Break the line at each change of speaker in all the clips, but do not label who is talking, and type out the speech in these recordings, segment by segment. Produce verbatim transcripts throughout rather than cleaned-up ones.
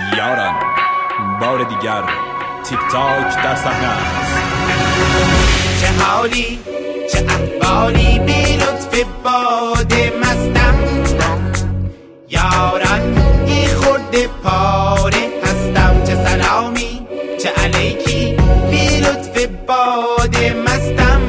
یاران بار دیگر تیک تاک در صحنه است.
چه حالی چه احوالی بی لطف باد مستم، یاران ای خورده پاره هستم. چه سلامی چه علیکی بی لطف باد مستم،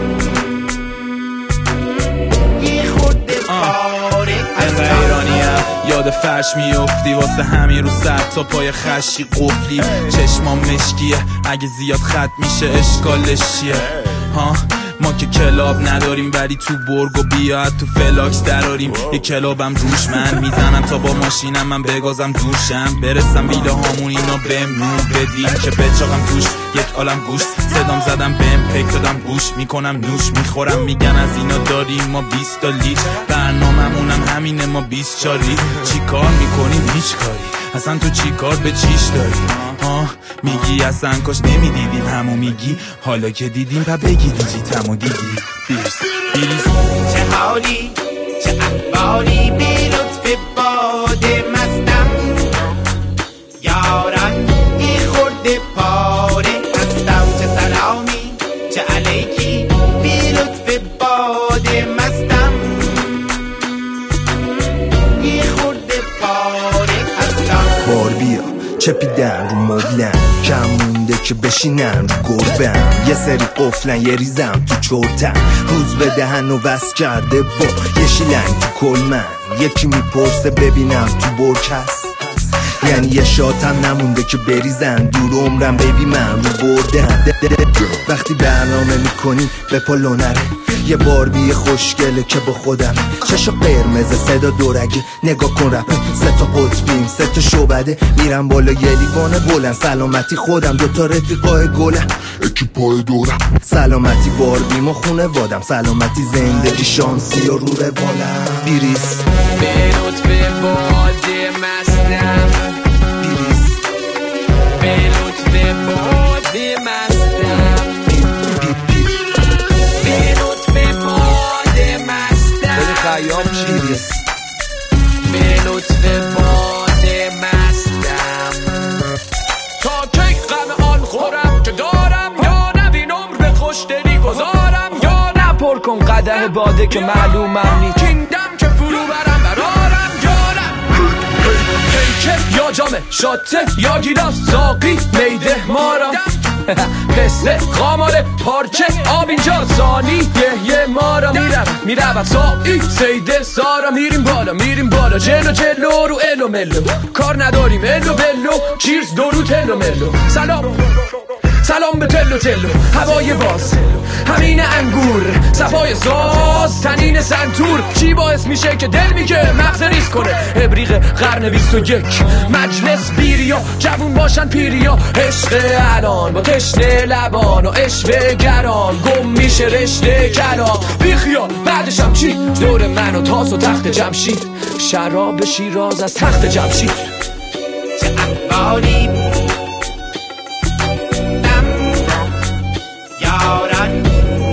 ای خورده پاره هستم.
ایرانیم یاد فرش میافتی واسه همین رو سر تا پای خشی قفلی. چشمام مشکیه اگه زیاد خط میشه اشکالش چیه؟ ها ما که کلاب نداریم ولی تو برگ و بیاد تو فلاکس دراریم. یه کلابم روش من میزنم تا با ماشینم من بگازم دوشم برسم ویله هامون اینا بهم نور بدیم که بچاقم توش یک عالم گوش. صدام زدم بهم پک دادم گوش میکنم نوش میخورم میگن از اینا داریم ما بیست تا لیت. برناممونم همینه ما بیست چاری. چی کار میکنیم هیچ کاری اصلا تو چی کار به چیش داری؟ ها میگی اصلا کاش نمیدیدیم همو میگی حالا که دیدیم پا بگی دیجیتمو دیدی. بیرس بیرس
چه حالی چه احوالی بی لطف باد مستم، یاران ای خورده پاره هستم. چه سلامی چه علیکی بی لطف باد مستم، ای خورده پاره هستم.
بار بیا چپیدن رو مبلن کم مونده که بشینن رو گربم. یه سری قفلن یه ریزم تو چرتن روز به دهن و وست کرده با یه شیلنگ تو کل من. یکی میپرسه ببینم تو برک هست یعنی یه شاتم نمونده که بریزن دور عمرم بیبی من رو بردن. وقتی برنامه میکنی به پا نره یه باربی خوشگله که با خودم چشا قرمز صدا دورگه نگاه کن رپه سه تا قطبیم سه تا شعبده میرم بالا یه لیوان بلند. سلامتی خودم دوتا رفیقای گلم اکی پای دورم. سلامتی باربیم و خونه وادم سلامتی زندگی شانسی و رو روالم. بیریس
به لطف باد مستم،
بیریس
به لطف باد مستم، به لطف باد مستم،
خیام بیریس
به لطف باد مستم. تا کی غم آن خورم که دارم یا نبین عمر به خوشدلی گذارم یا نپر کن قدح باده که معلومم نی کیندم که فرو برم برارم یارم. پیکه یا جامه شاته یا گیلاس ساقی میده مارم قصه خاماله پارچه آب اینجا ثانی یه یه مارا. میرم میرم سایی سیده سارا میریم بالا میریم بالا جلو جلو رو الو ملو کار نداریم الو بلو چیرز دورو تلو ملو. سلام سلام به تلو تلو هوای باز همین انگور صفای ساز تنین سنتور. چی باعث میشه که دل میگه مغز ریز کنه؟ ابریق قرن بیست و یک مجلس بیریا جوون باشن پیریا. عشق الان با تشنه لبان و عشق گران گم میشه رشته کلام. بیخیال بعدشم چی؟ دور من و تاس و تخت جمشید شراب شیراز از تخت جمشید.
چه احوالی یاران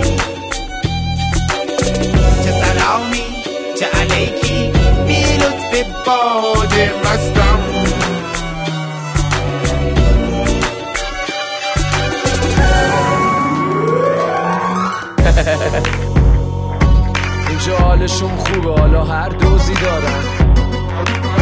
چه سلامی چه علیکی بی لطف باد مستم.
اینجا حالشون خوبه حالا هر دوزی دارن